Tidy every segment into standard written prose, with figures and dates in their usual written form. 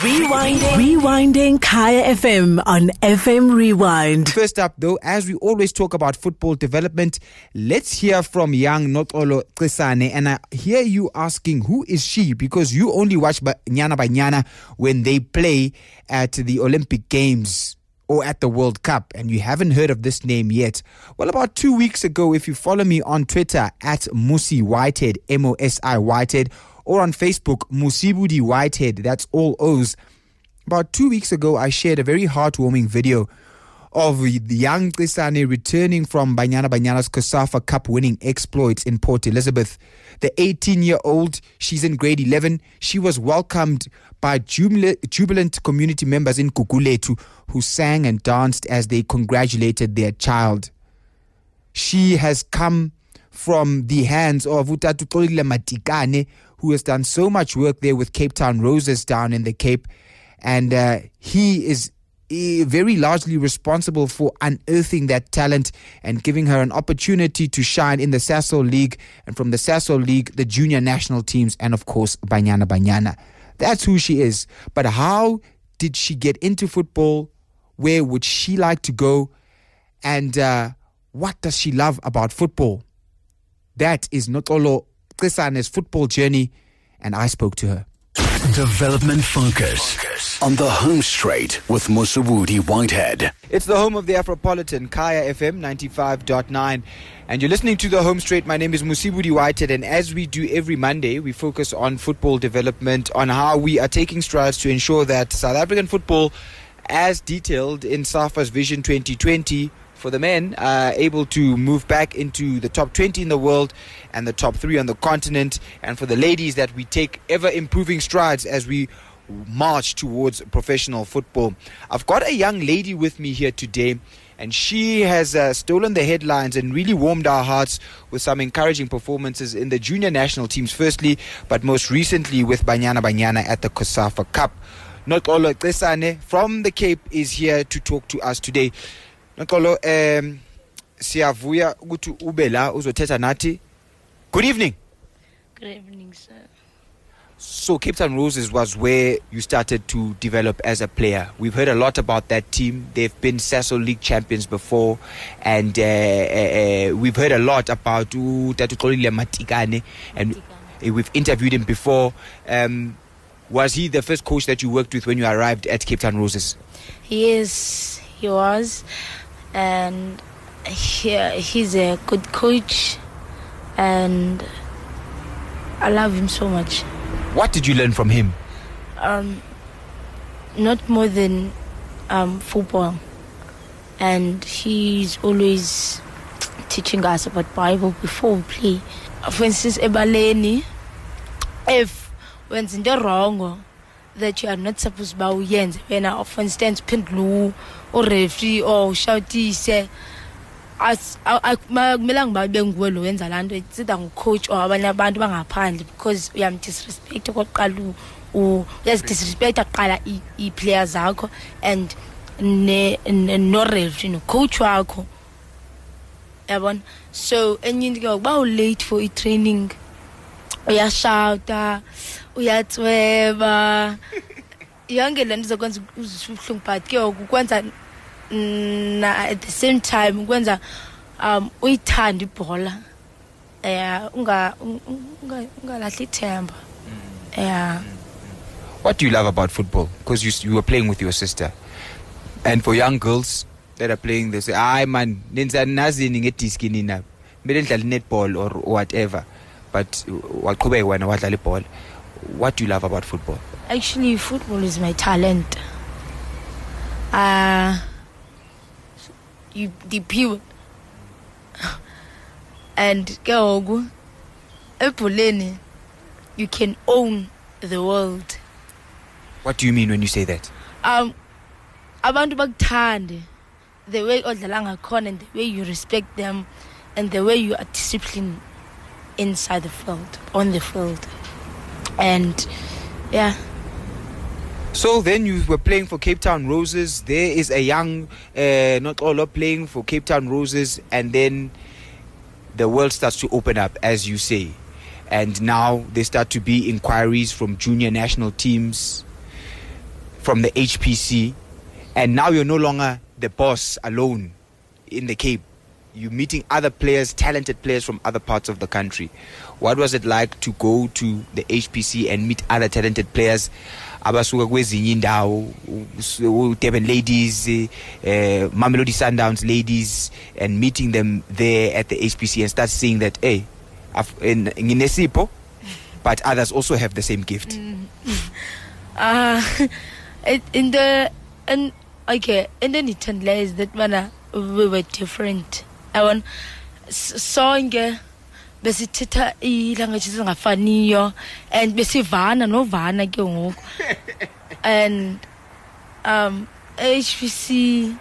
Rewinding Kaya FM on FM Rewind. First up, though, as we always talk about football development, let's hear from young Notolo Trisane. And I hear you asking, who is she? Because you only watch Banyana Banyana when they play at the Olympic Games or at the World Cup, and you haven't heard of this name yet. Well, about 2 weeks ago, if you follow me on Twitter at Musi Whitehead, M-O-S-I Whitehead, or on Facebook, Musibudi Whitehead, that's all O's. About 2 weeks ago, I shared a very heartwarming video of the young Trisane returning from Banyana Banyana's COSAFA Cup winning exploits in Port Elizabeth. The 18-year-old, she's in grade 11. She was welcomed by jubilant community members in Gugulethu who sang and danced as they congratulated their child. She has come from the hands of Utatu Xolile Matikane, who has done so much work there with Cape Town Roses down in the Cape. And he is very largely responsible for unearthing that talent and giving her an opportunity to shine in the Sasol League, and from the Sasol League, the junior national teams, and of course, Banyana Banyana. That's who she is. But how did she get into football? Where would she like to go? And what does she love about football? That is Notolo Trisane's football journey, and I spoke to her. Development Focus on the Home Straight with Musibudi Whitehead. It's the home of the Afropolitan, Kaya FM 95.9. And you're listening to the Home Straight. My name is Musibudi Whitehead, and as we do every Monday, we focus on football development, on how we are taking strides to ensure that South African football, as detailed in SAFA's Vision 2020, for the men, are able to move back into the top 20 in the world and the top 3 on the continent. And for the ladies, that we take ever improving strides as we march towards professional football. I've got a young lady with me here today, and she has stolen the headlines and really warmed our hearts with some encouraging performances in the junior national teams firstly, but most recently with Banyana Banyana at the COSAFA Cup. Notolo Trisane from the Cape is here to talk to us today. Notolo, siyavuya ukuthi ube la uzothetha nathi. Good evening. Good evening, sir. So Cape Town Roses was where you started to develop as a player. We've heard a lot about that team. They've been Sasol League champions before, and we've heard a lot about Utatu Xolile Matikane, and we've interviewed him before. Was he the first coach that you worked with when you arrived at Cape Town Roses? Yes, he was, and he's a good coach, and I love him so much. What did you learn from him? Not more than football, and he's always teaching us about Bible before we play. For instance, ebaleni, if when it's wrong that you are not supposed to bow yenze, when for instance pendlu or referee or shouty say as akumelanga babe nguwe lo wenza lanto, it's either coach or abanye abantu bangaphandle, because uyamdisrespect okoqala uyazidisrespect aqala i-players zakho and no referee no coach wakho yabona. So enye into ke uba late for i-training uyashouta uyatsweba yonke lento izokwenza ubuhlungu, but ke ukwenza at the same time ukwenza uyithanda ibhola ungalahli ithemba. What do you love about football? Because you were playing with your sister, and for young girls that are playing, they say, "Ay man, nenza nazini ngediski nina, mele ndlale netball or whatever." But what do you love about football? Actually, football is my talent. The people and go epuleni, you can own the world. What do you mean when you say that? Abantu bakuthande, the way odlala ngakhona and the way you respect them and the way you are disciplined inside the field, on the field. And yeah. So then you were playing for Cape Town Roses. There is a young Notolo playing for Cape Town Roses, and then the world starts to open up, as you say, and now there start to be inquiries from junior national teams. from the HPC, and now you're no longer the boss alone in the Cape. You're meeting other players, talented players from other parts of the country. What was it like to go to the HPC and meet other talented players? Abasuka kwezinye indawo, Durban ladies, Mamelodi Sundowns ladies, and meeting them there at the HPC and start seeing that, hey, nginesipho, but others also have the same gift. In the Newton lays that we were different. I want song besithetha ilanguages ezingafaniyo and besivana novana ke ngoku. And HPC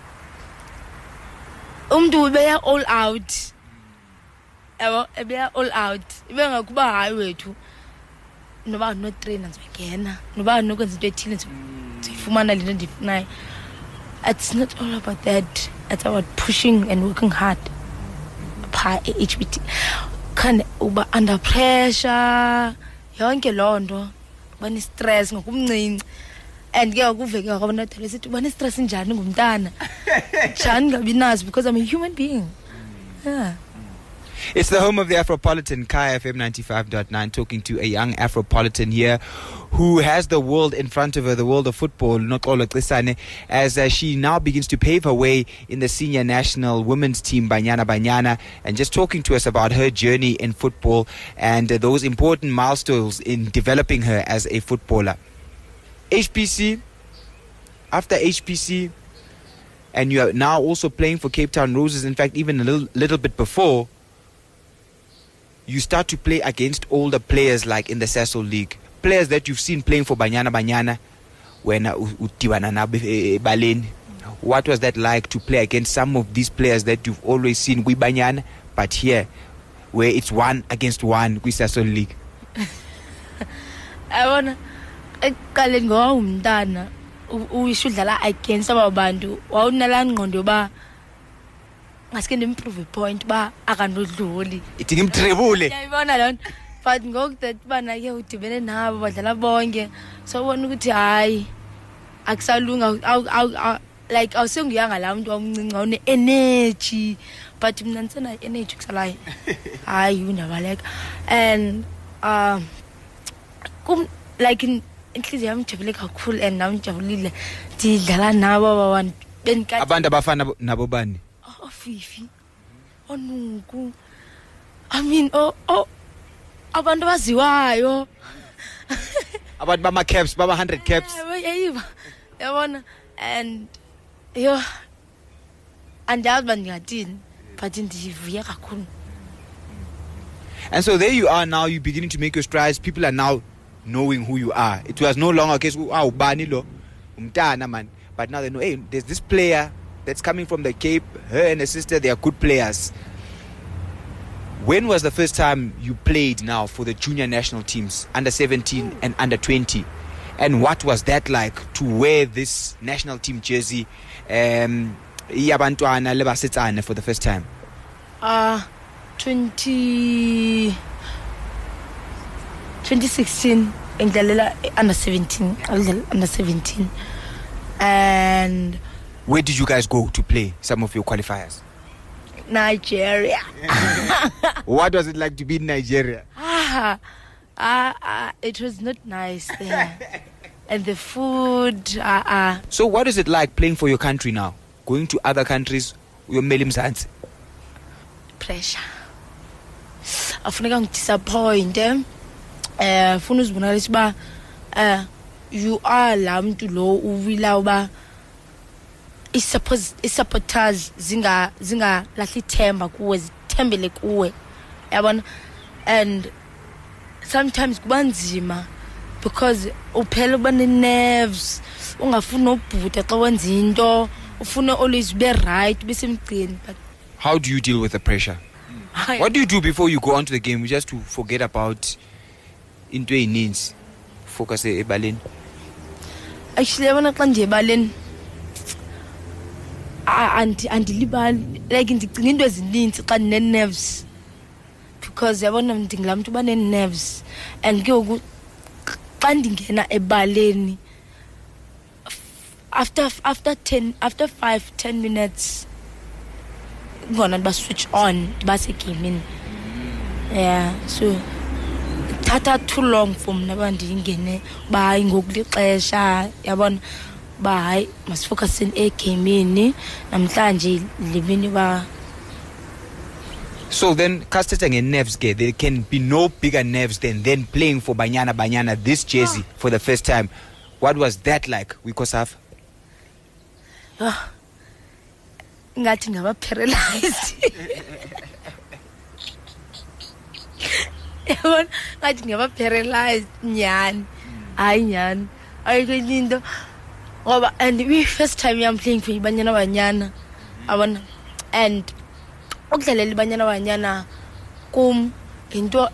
umntu ubeya all out. Ebeya all out. Ibengakuba hayi wethu noba no trainers begena noba nokwenza into ethile sifumana lento ndifunayo. It's not all about that. It's about pushing and working hard. HBT kind of under pressure, yonke lonto, bani stress ngokumncinci, and ke akuveke akabona tele sithi bani stress njani ngumntana. Njani ngabi nazi because I'm a human being. Yeah. It's the home of the Afropolitan, Kaya FM 95.9, talking to a young Afropolitan here who has the world in front of her, the world of football, Noxolo Clisane, as she now begins to pave her way in the senior national women's team, Banyana Banyana, and just talking to us about her journey in football and those important milestones in developing her as a footballer. HPC, after HPC, and you are now also playing for Cape Town Roses, in fact, even a little bit before, you start to play against older players like in the Sasol League. Players that you've seen playing for Banyana Banyana when Balen. What was that like to play against some of these players that you've always seen with Banyana, but here, where it's 1 against 1 with Sasol League? I want to go umntana uyishudlala against abantu wawunala ngqondo ba ngaske improve point ba akanodluli ithi ngimtrebule yayibona lona but ngoku that bana ke udibene nabo badlala bonke so wona ukuthi hayi akusalunga like awusengiyanga la umuntu omncinci one energy but mina ntsena energy kusalayo hayi unabaleka and like inhliziyo yami ijabule kakhulu and nami ngijabulile ndidlala nabo abantu abantu abafana nabo bani Fifi onuku I mean abantu baziwayo abantu bama caps baba 100 caps yabona and yo andazi bandingathini but ndivuya kakhulu. And so there you are now, you're beginning to make your strides. People are now knowing who you are. It was no longer a case of bani lo umntana man, but now they know, hey, there's this player that's coming from the Cape. Her and her sister, they are good players. When was the first time you played now for the junior national teams, under 17 and under 20? And what was that like to wear this national team jersey Yabantwana le basetsana for the first time? 2016 ngidlalela under 17. I was under 17. And where did you guys go to play some of your qualifiers? Nigeria. What was it like to be in Nigeria? It was not nice there. And the food. So what is it like playing for your country now? Going to other countries, your melimzansi? Pressure. Afuneka ngidisappoint. Funa uzibonala isiba you are la mntu lo uwila uba supporters zinga lahli themba kuwe zithembele kuwe yabona. And sometimes kubanzima because uphela uba nerves ungafuna ubhuta xa wenza into ufuna always be right besemgcini. But how do you deal with the pressure? What do you do before you go onto the game just to forget about into eninzi, focus ebaleni? Actually yabona xa nje ebaleni andilibali like ndigcina into ezininzi xa nerves because yabona ndingila mntu bane nerves and ke xa ndingena ebaleni after 5-10 minutes ngona ba switch on base gaming. Yeah, so thatha too long for mina bandingene ba ngokulixesha yabona ba hayi masifocus gaming namhlanje libini ba. So then, casting and nerves, there can be no bigger nerves than playing for Banyana this jersey for the first time. What was that like with COSAFA? Ngathi ngaba paralyzed. Ngathi ngaba paralyzed nyani. Hayi nyani. Ayikho ngoba and we first time I'm playing for Banyana. Abona and ukudlalela Banyana kum into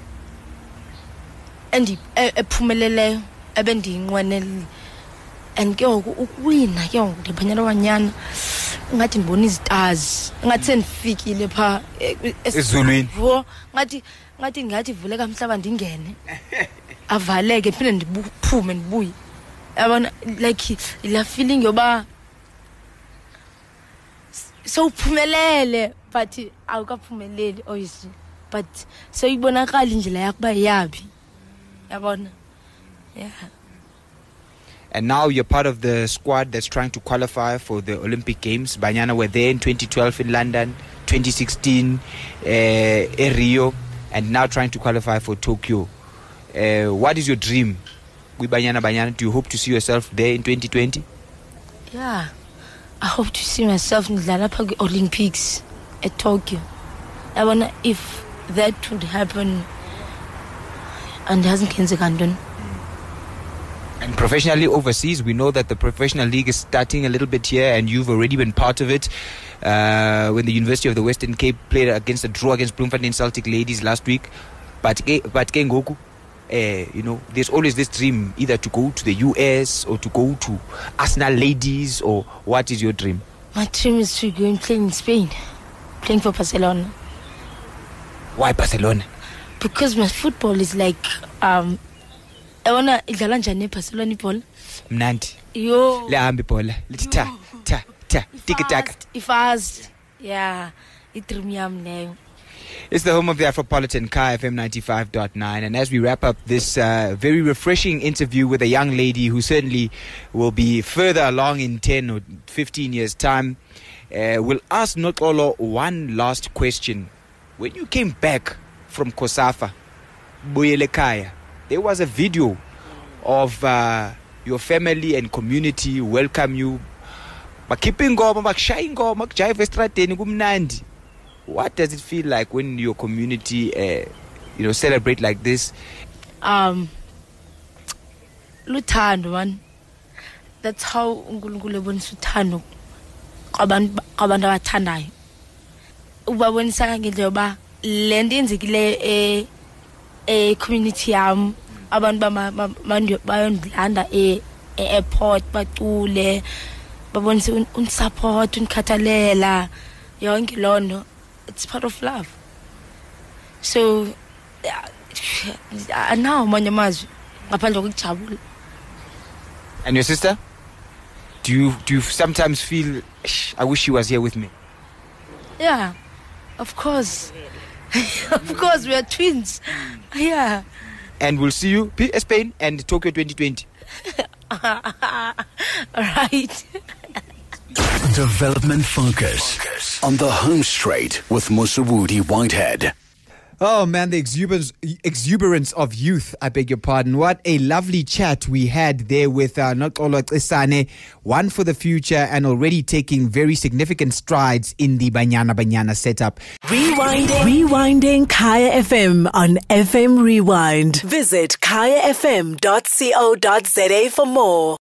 ephumeleleyo ebendiyinqwenele and ke ukuwina ke Banyana ngathi ndibona izitars ngathi sendifikile pha ezulwini ngathi vuleka umhlaba ndingene avaleke phinde ndiphume ndibuye yabona like la feeling yoba so phumelele but awukaphumeleli obviously but so ibonakala indlela yakuba yabi yabona. Yeah. And now you're part of the squad that's trying to qualify for the Olympic Games. Banyana were there in 2012 in London, 2016 in Rio, and now trying to qualify for Tokyo. What is your dream with Banyana? Do you hope to see yourself there in 2020? Yeah, I hope to see myself in the Olympics at Tokyo. I wonder if that would happen and hasn't done. And professionally overseas, we know that the professional league is starting a little bit here, and you've already been part of it. When the University of the Western Cape played against a draw against Bloemfontein Celtic ladies last week, but Kengoku, there's always this dream either to go to the US or to go to Arsenal ladies. Or what is your dream? My dream is to go and play in Spain, playing for Barcelona. Why Barcelona? Because my football is like I wanna idlala njani Barcelona ibhola mnandi yo lehambi ibhola lithi ta tiki taka fast. Yeah, idream yami leyo. It's the home of the Afropolitan, Kaya FM 95.9. And as we wrap up this very refreshing interview with a young lady who certainly will be further along in 10 or 15 years' time, we'll ask Noxolo one last question. When you came back from COSAFA, Buyele Kaya, there was a video of your family and community welcome you. What does it feel like when your community, celebrate like this? Luthando, man. That's how uNkulunkulu ebonisa uthando kwabantu abathandayo. Ubabonisa ngendlela yoba le nto yenzekile community yam abantu bayondilanda airport bacule babonisa unsupport unkhathalela yonke lonto. It's part of love. So now manje amazwi ngaphandle kokujabula. And your sister? Do you sometimes feel I wish she was here with me? Yeah, of course. Of course, we are twins. Yeah. And we'll see you Spain and Tokyo 2020. Development Right. Focus on the home straight with Musawudi Whitehead. Oh man, the exuberance of youth, I beg your pardon. What a lovely chat we had there with Noxolo Qisane, one for the future and already taking very significant strides in the Banyana setup. Rewinding Kaya FM on FM Rewind. Visit kayafm.co.za for more.